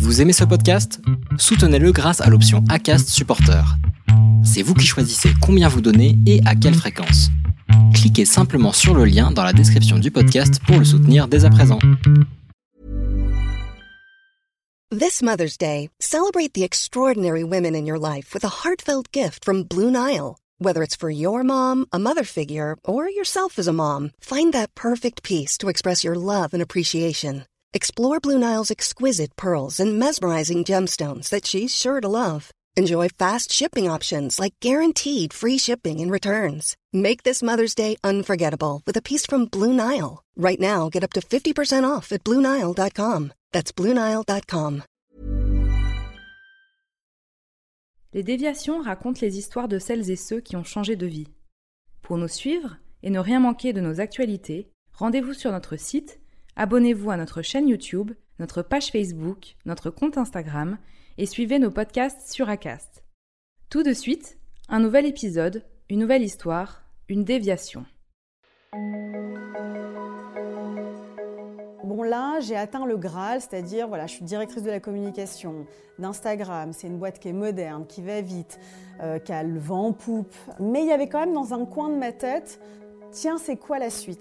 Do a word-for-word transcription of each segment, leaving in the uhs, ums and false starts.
Vous aimez ce podcast ? Soutenez-le grâce à l'option Acast Supporter. C'est vous qui choisissez combien vous donnez et à quelle fréquence. Cliquez simplement sur le lien dans la description du podcast pour le soutenir dès à présent. This Mother's Day, celebrate the extraordinary women in your life with a heartfelt gift from Blue Nile. Whether it's for your mom, a mother figure, or yourself as a mom, find that perfect piece to express your love and appreciation. Explore Blue Nile's exquisite pearls and mesmerizing gemstones that she's sure to love. Enjoy fast shipping options like guaranteed free shipping and returns. Make this Mother's Day unforgettable with a piece from Blue Nile. Right now, get up to fifty percent off at blue nile dot com. That's blue nile dot com. Les déviations racontent les histoires de celles et ceux qui ont changé de vie. Pour nous suivre et ne rien manquer de nos actualités, rendez-vous sur notre site, abonnez-vous à notre chaîne YouTube, notre page Facebook, notre compte Instagram et suivez nos podcasts sur Acast. Tout de suite, un nouvel épisode, une nouvelle histoire, une déviation. Bon là, j'ai atteint le Graal, c'est-à-dire voilà, je suis directrice de la communication d'Instagram, c'est une boîte qui est moderne, qui va vite, euh, qui a le vent en poupe. Mais il y avait quand même dans un coin de ma tête, tiens, c'est quoi la suite ?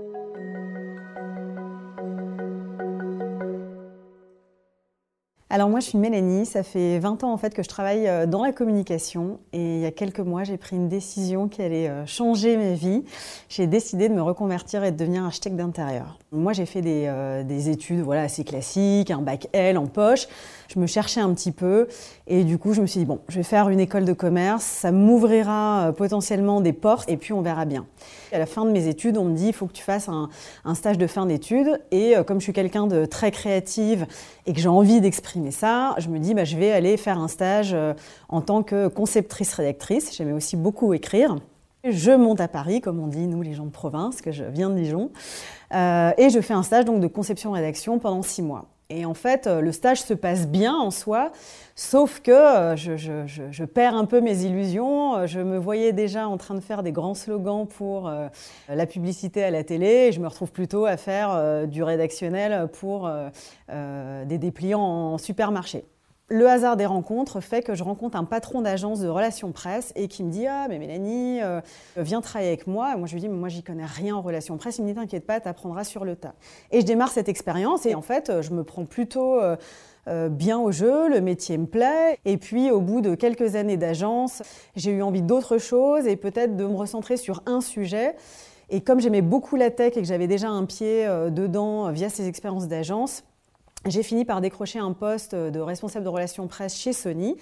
Alors moi je suis Mélanie, ça fait vingt ans en fait que je travaille dans la communication et il y a quelques mois j'ai pris une décision qui allait changer ma vie. J'ai décidé de me reconvertir et de devenir architecte d'intérieur. Moi j'ai fait des, euh, des études voilà, assez classiques, un bac L en poche. Je me cherchais un petit peu et du coup je me suis dit bon, je vais faire une école de commerce, ça m'ouvrira potentiellement des portes et puis on verra bien. À la fin de mes études, on me dit il faut que tu fasses un, un stage de fin d'études et euh, comme je suis quelqu'un de très créative et que j'ai envie d'exprimer ça, je me dis bah, je vais aller faire un stage euh, en tant que conceptrice-rédactrice. J'aimais aussi beaucoup écrire. Je monte à Paris, comme on dit nous les gens de province, que je viens de Dijon, euh, et je fais un stage donc, de conception-rédaction pendant six mois. Et en fait, le stage se passe bien en soi, sauf que je, je, je, je perds un peu mes illusions. Je me voyais déjà en train de faire des grands slogans pour euh, la publicité à la télé, et je me retrouve plutôt à faire euh, du rédactionnel pour euh, euh, des dépliants en supermarché. Le hasard des rencontres fait que je rencontre un patron d'agence de relations presse et qui me dit « Ah, mais Mélanie, euh, viens travailler avec moi. » Et moi, je lui dis « Moi, j'y connais rien en relations presse. » Il me dit « T'inquiète pas, t'apprendras sur le tas. » Et je démarre cette expérience et en fait, je me prends plutôt euh, euh, bien au jeu. Le métier me plaît. Et puis, au bout de quelques années d'agence, j'ai eu envie d'autre chose et peut-être de me recentrer sur un sujet. Et comme j'aimais beaucoup la tech et que j'avais déjà un pied euh, dedans euh, via ces expériences d'agence, j'ai fini par décrocher un poste de responsable de relations presse chez Sony.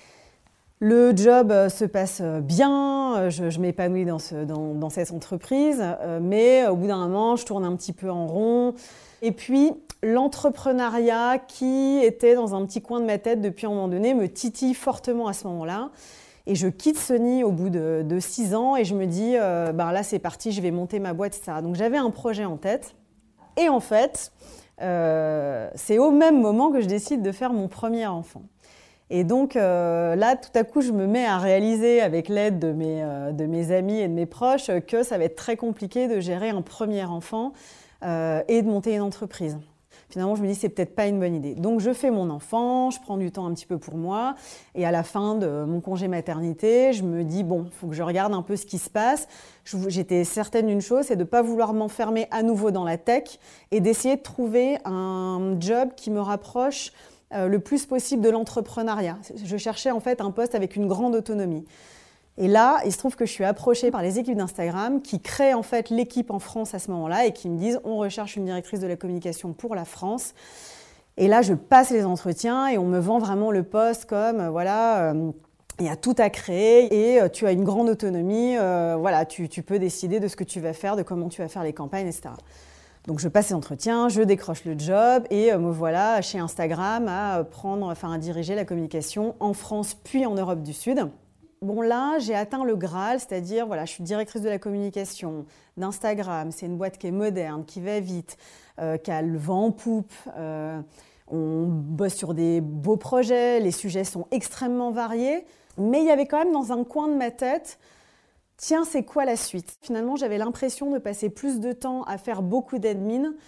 Le job se passe bien, je, je m'épanouis dans, ce, dans, dans cette entreprise, mais au bout d'un moment, je tourne un petit peu en rond. Et puis, l'entrepreneuriat qui était dans un petit coin de ma tête depuis un moment donné me titille fortement à ce moment-là. Et je quitte Sony au bout de, de six ans et je me dis, euh, ben là c'est parti, je vais monter ma boîte, et cetera. Donc j'avais un projet en tête. Et en fait... Euh, c'est au même moment que je décide de faire mon premier enfant. Et donc euh, là, tout à coup, je me mets à réaliser avec l'aide de mes, euh, de mes amis et de mes proches que ça va être très compliqué de gérer un premier enfant euh, et de monter une entreprise. Finalement, je me dis c'est peut-être pas une bonne idée. Donc je fais mon enfant, je prends du temps un petit peu pour moi et à la fin de mon congé maternité, je me dis bon, il faut que je regarde un peu ce qui se passe. J'étais certaine d'une chose, c'est de ne pas vouloir m'enfermer à nouveau dans la tech et d'essayer de trouver un job qui me rapproche euh, le plus possible de l'entrepreneuriat. Je cherchais en fait un poste avec une grande autonomie. Et là, il se trouve que je suis approchée par les équipes d'Instagram qui créent en fait l'équipe en France à ce moment-là et qui me disent « on recherche une directrice de la communication pour la France ». Et là, je passe les entretiens et on me vend vraiment le poste comme euh, voilà, euh, il y a tout à créer et euh, tu as une grande autonomie, euh, voilà, tu, tu peux décider de ce que tu vas faire, de comment tu vas faire les campagnes, et cetera. Donc je passe les entretiens, je décroche le job et euh, me voilà chez Instagram à prendre, enfin à diriger la communication en France puis en Europe du Sud. Bon là, j'ai atteint le Graal, c'est-à-dire voilà, je suis directrice de la communication d'Instagram, c'est une boîte qui est moderne, qui va vite, euh, qui a le vent en poupe, euh, on bosse sur des beaux projets, les sujets sont extrêmement variés, mais il y avait quand même dans un coin de ma tête, tiens, c'est quoi la suite ? Finalement, j'avais l'impression de passer plus de temps à faire beaucoup d'admin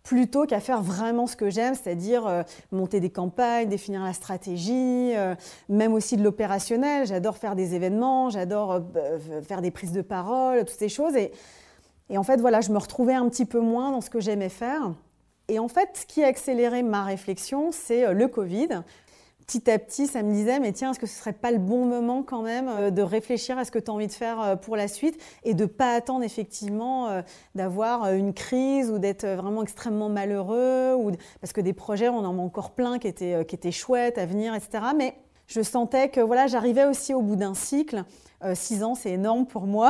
plutôt qu'à faire vraiment ce que j'aime, c'est-à-dire euh, monter des campagnes, définir la stratégie, euh, même aussi de l'opérationnel. J'adore faire des événements, j'adore euh, faire des prises de parole, toutes ces choses. Et, et en fait, voilà, je me retrouvais un petit peu moins dans ce que j'aimais faire. Et en fait, ce qui a accéléré ma réflexion, c'est euh, le Covid. Petit à petit, ça me disait, mais tiens, est-ce que ce ne serait pas le bon moment quand même euh, de réfléchir à ce que tu as envie de faire euh, pour la suite et de ne pas attendre effectivement euh, d'avoir euh, une crise ou d'être vraiment extrêmement malheureux ou... Parce que des projets, on en a encore plein qui étaient, euh, qui étaient chouettes à venir, et cetera. Mais je sentais que voilà, j'arrivais aussi au bout d'un cycle. Euh, six ans, c'est énorme pour moi.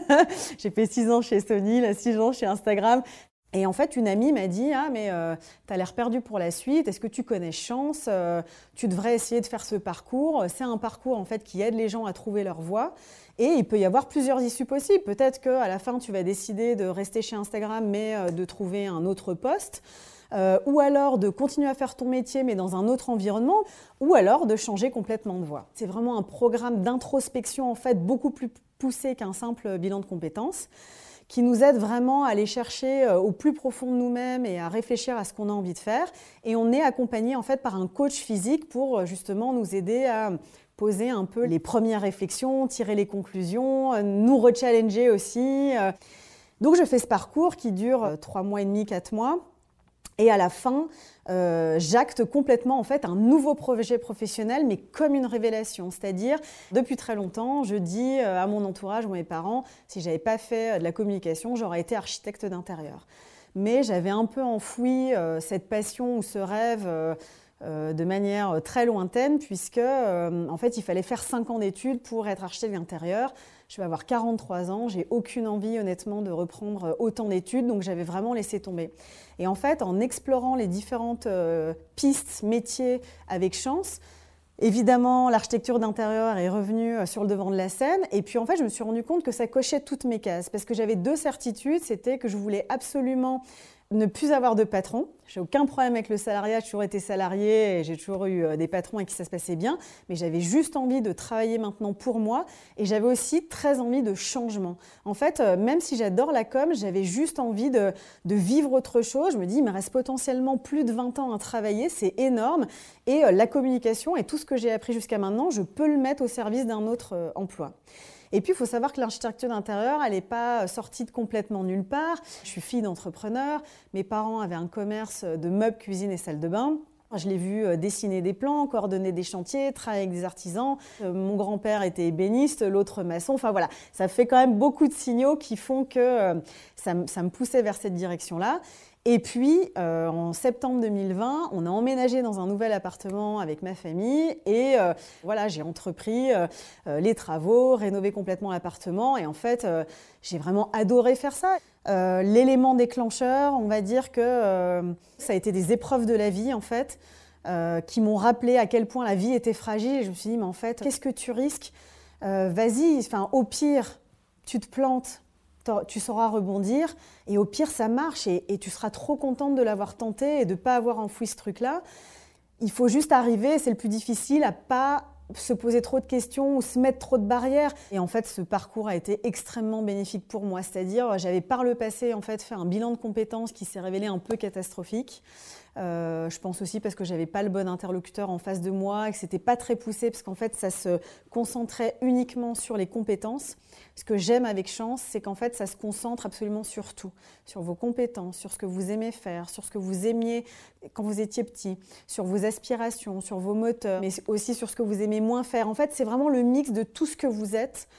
J'ai fait six ans chez Sony, là, six ans chez Instagram. Et en fait, une amie m'a dit « Ah, mais euh, tu as l'air perdu pour la suite, est-ce que tu connais Chance euh, Tu devrais essayer de faire ce parcours. C'est un parcours en fait, qui aide les gens à trouver leur voie. Et il peut y avoir plusieurs issues possibles. Peut-être qu'à la fin, tu vas décider de rester chez Instagram, mais euh, de trouver un autre poste. Euh, ou alors de continuer à faire ton métier, mais dans un autre environnement. Ou alors de changer complètement de voie. C'est vraiment un programme d'introspection en fait, beaucoup plus poussé qu'un simple bilan de compétences, qui nous aide vraiment à aller chercher au plus profond de nous-mêmes et à réfléchir à ce qu'on a envie de faire. Et on est accompagné en fait par un coach physique pour justement nous aider à poser un peu les premières réflexions, tirer les conclusions, nous rechallenger aussi. Donc je fais ce parcours qui dure trois mois et demi, quatre mois. Et à la fin, euh, j'acte complètement en fait un nouveau projet professionnel, mais comme une révélation. C'est-à-dire, depuis très longtemps, je dis à mon entourage ou à mes parents, si je n'avais pas fait de la communication, j'aurais été architecte d'intérieur. Mais j'avais un peu enfoui euh, cette passion ou ce rêve euh, euh, de manière très lointaine, puisque euh, en fait, il fallait faire cinq ans d'études pour être architecte d'intérieur. Je vais avoir quarante-trois ans, j'ai aucune envie honnêtement de reprendre autant d'études, donc j'avais vraiment laissé tomber. Et en fait, en explorant les différentes euh, pistes, métiers avec Chance, évidemment, l'architecture d'intérieur est revenue sur le devant de la scène. Et puis en fait, je me suis rendu compte que ça cochait toutes mes cases, parce que j'avais deux certitudes, c'était que je voulais absolument ne plus avoir de patron. J'ai aucun problème avec le salariat, j'ai toujours été salariée et j'ai toujours eu des patrons avec qui ça se passait bien, mais j'avais juste envie de travailler maintenant pour moi et j'avais aussi très envie de changement. En fait, même si j'adore la com, j'avais juste envie de, de vivre autre chose. Je me dis, il me reste potentiellement plus de vingt ans à travailler, c'est énorme et la communication et tout ce que j'ai appris jusqu'à maintenant, je peux le mettre au service d'un autre emploi. Et puis, il faut savoir que l'architecture d'intérieur, elle n'est pas sortie de complètement nulle part. Je suis fille d'entrepreneur. Mes parents avaient un commerce de meubles, cuisine et salle de bain. Je l'ai vu dessiner des plans, coordonner des chantiers, travailler avec des artisans. Mon grand-père était ébéniste, l'autre maçon. Enfin voilà, ça fait quand même beaucoup de signaux qui font que ça, ça me poussait vers cette direction-là. Et puis, euh, en septembre deux mille vingt, on a emménagé dans un nouvel appartement avec ma famille et euh, voilà, j'ai entrepris euh, les travaux, rénové complètement l'appartement et en fait, euh, j'ai vraiment adoré faire ça. Euh, l'élément déclencheur, on va dire que euh, ça a été des épreuves de la vie en fait, euh, qui m'ont rappelé à quel point la vie était fragile et je me suis dit, mais en fait, qu'est-ce que tu risques ? euh, Vas-y, enfin, au pire, tu te plantes. Tu sauras rebondir et au pire ça marche et, et tu seras trop contente de l'avoir tenté et de ne pas avoir enfoui ce truc-là. Il faut juste arriver, c'est le plus difficile, à ne pas se poser trop de questions ou se mettre trop de barrières. Et en fait, ce parcours a été extrêmement bénéfique pour moi. C'est-à-dire, j'avais par le passé en fait, fait un bilan de compétences qui s'est révélé un peu catastrophique. Euh, je pense aussi parce que je n'avais pas le bon interlocuteur en face de moi et que ce n'était pas très poussé parce qu'en fait, ça se concentrait uniquement sur les compétences. Ce que j'aime avec Chance, c'est qu'en fait, ça se concentre absolument sur tout. Sur vos compétences, sur ce que vous aimez faire, sur ce que vous aimiez quand vous étiez petit, sur vos aspirations, sur vos moteurs, mais aussi sur ce que vous aimez moins faire. En fait, c'est vraiment le mix de tout ce que vous êtes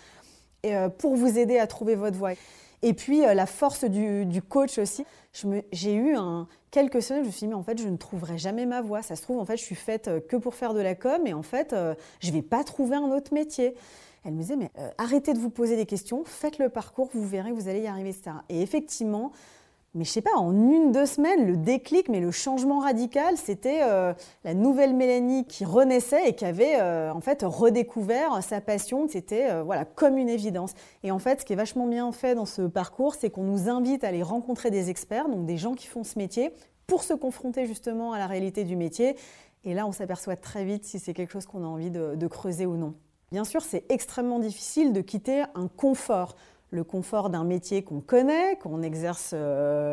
pour vous aider à trouver votre voie. Et puis, la force du, du coach aussi. Je me, j'ai eu un, quelques semaines, je me suis dit, mais en fait, je ne trouverai jamais ma voie. Ça se trouve, en fait, je suis faite que pour faire de la com et en fait, euh, je ne vais pas trouver un autre métier. Elle me disait, mais euh, arrêtez de vous poser des questions, faites le parcours, vous verrez, vous allez y arriver, et cetera. Et effectivement, mais je ne sais pas, en une, deux semaines, le déclic, mais le changement radical, c'était euh, la nouvelle Mélanie qui renaissait et qui avait euh, en fait redécouvert sa passion. C'était euh, voilà, comme une évidence. Et en fait, ce qui est vachement bien fait dans ce parcours, c'est qu'on nous invite à aller rencontrer des experts, donc des gens qui font ce métier, pour se confronter justement à la réalité du métier. Et là, on s'aperçoit très vite si c'est quelque chose qu'on a envie de, de creuser ou non. Bien sûr, c'est extrêmement difficile de quitter un confort. Le confort d'un métier qu'on connaît, qu'on exerce euh,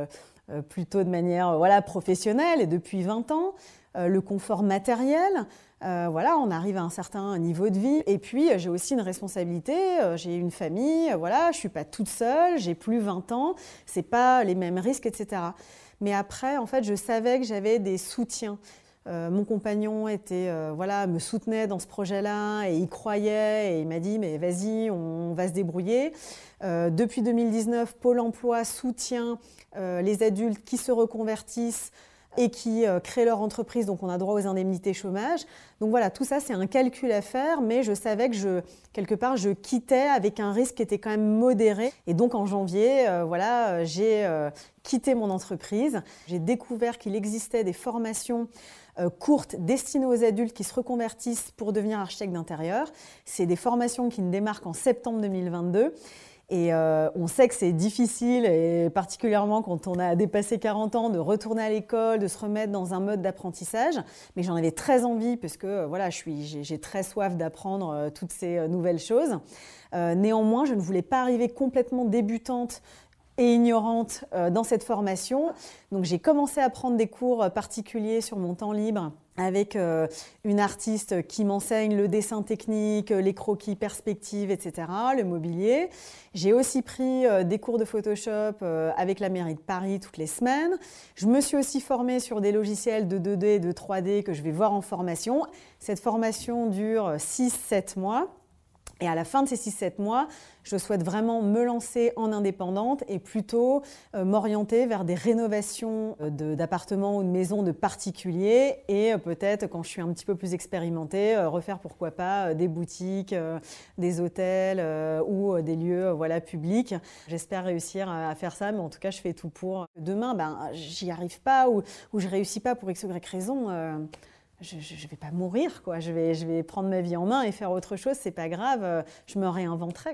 euh, plutôt de manière euh, voilà, professionnelle et depuis vingt ans. Euh, le confort matériel, euh, voilà, on arrive à un certain niveau de vie. Et puis, euh, j'ai aussi une responsabilité, euh, j'ai une famille, euh, voilà, je ne suis pas toute seule, j'ai plus vingt ans, ce n'est pas les mêmes risques, et cetera. Mais après, en fait, je savais que j'avais des soutiens. Euh, mon compagnon était, euh, voilà, me soutenait dans ce projet-là et il croyait et il m'a dit « mais vas-y, on, on va se débrouiller euh, ». Depuis deux mille dix-neuf, Pôle emploi soutient euh, les adultes qui se reconvertissent et qui euh, créent leur entreprise, donc on a droit aux indemnités chômage. Donc voilà, tout ça, c'est un calcul à faire, mais je savais que, je, quelque part, je quittais avec un risque qui était quand même modéré. Et donc en janvier, euh, voilà, j'ai euh, quitté mon entreprise. J'ai découvert qu'il existait des formations euh, courtes destinées aux adultes qui se reconvertissent pour devenir architecte d'intérieur. C'est des formations qui ne démarrent qu'en septembre deux mille vingt-deux. Et euh, on sait que c'est difficile, et particulièrement quand on a dépassé quarante ans, de retourner à l'école, de se remettre dans un mode d'apprentissage. Mais j'en avais très envie parce que euh, voilà, je suis, j'ai, j'ai très soif d'apprendre euh, toutes ces euh, nouvelles choses. Euh, néanmoins, je ne voulais pas arriver complètement débutante et ignorante euh, dans cette formation. Donc j'ai commencé à prendre des cours particuliers sur mon temps libre avec euh, une artiste qui m'enseigne le dessin technique, les croquis, perspectives, et cetera, le mobilier. J'ai aussi pris euh, des cours de Photoshop euh, avec la mairie de Paris toutes les semaines. Je me suis aussi formée sur des logiciels de deux D et de trois D que je vais voir en formation. Cette formation dure six à sept mois. Et à la fin de ces six à sept mois, je souhaite vraiment me lancer en indépendante et plutôt euh, m'orienter vers des rénovations euh, de, d'appartements ou de maisons de particuliers et euh, peut-être, quand je suis un petit peu plus expérimentée, euh, refaire pourquoi pas euh, des boutiques, euh, des hôtels euh, ou euh, des lieux euh, voilà, publics. J'espère réussir à, à faire ça, mais en tout cas, je fais tout pour. Demain, ben, j'y arrive pas ou, ou je réussis pas pour X ou Y raison. Euh, Je ne vais pas mourir, quoi. Je vais, je vais prendre ma vie en main et faire autre chose, c'est pas grave, je me réinventerai.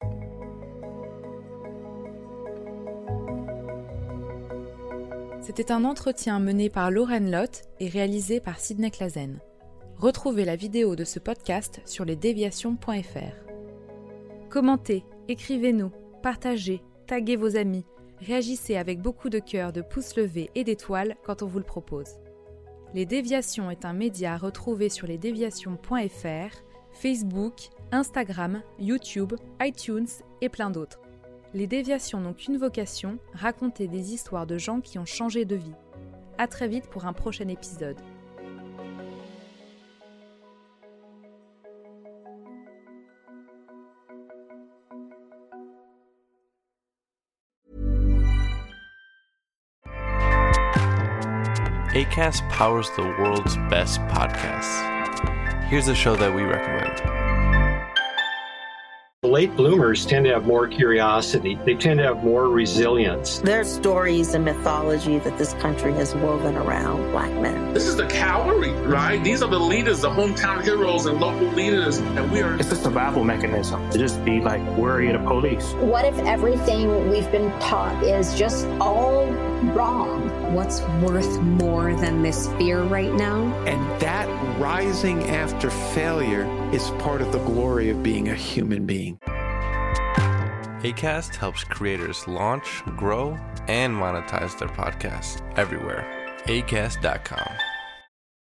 C'était un entretien mené par Lauren Lott et réalisé par Sidney Clazen. Retrouvez la vidéo de ce podcast sur lesdéviations point f r. Commentez, écrivez-nous, partagez, taguez vos amis, réagissez avec beaucoup de cœur, de pouces levés et d'étoiles quand on vous le propose. Les Déviations est un média à retrouver sur lesdéviations point f r, Facebook, Instagram, YouTube, iTunes et plein d'autres. Les Déviations n'ont qu'une vocation, raconter des histoires de gens qui ont changé de vie. À très vite pour un prochain épisode. Acast powers the world's best podcasts. Here's a show that we recommend. Late bloomers tend to have more curiosity. They tend to have more resilience. There's stories and mythology that this country has woven around Black men. This is the cavalry, right? These are the leaders, the hometown heroes and local leaders. And we are... It's a survival mechanism to just be like worry of the police. What if everything we've been taught is just all wrong? What's worth more than this fear right now? And that rising after failure is part of the glory of being a human being. Acast helps creators launch, grow, and monetize their podcasts everywhere. acast dot com.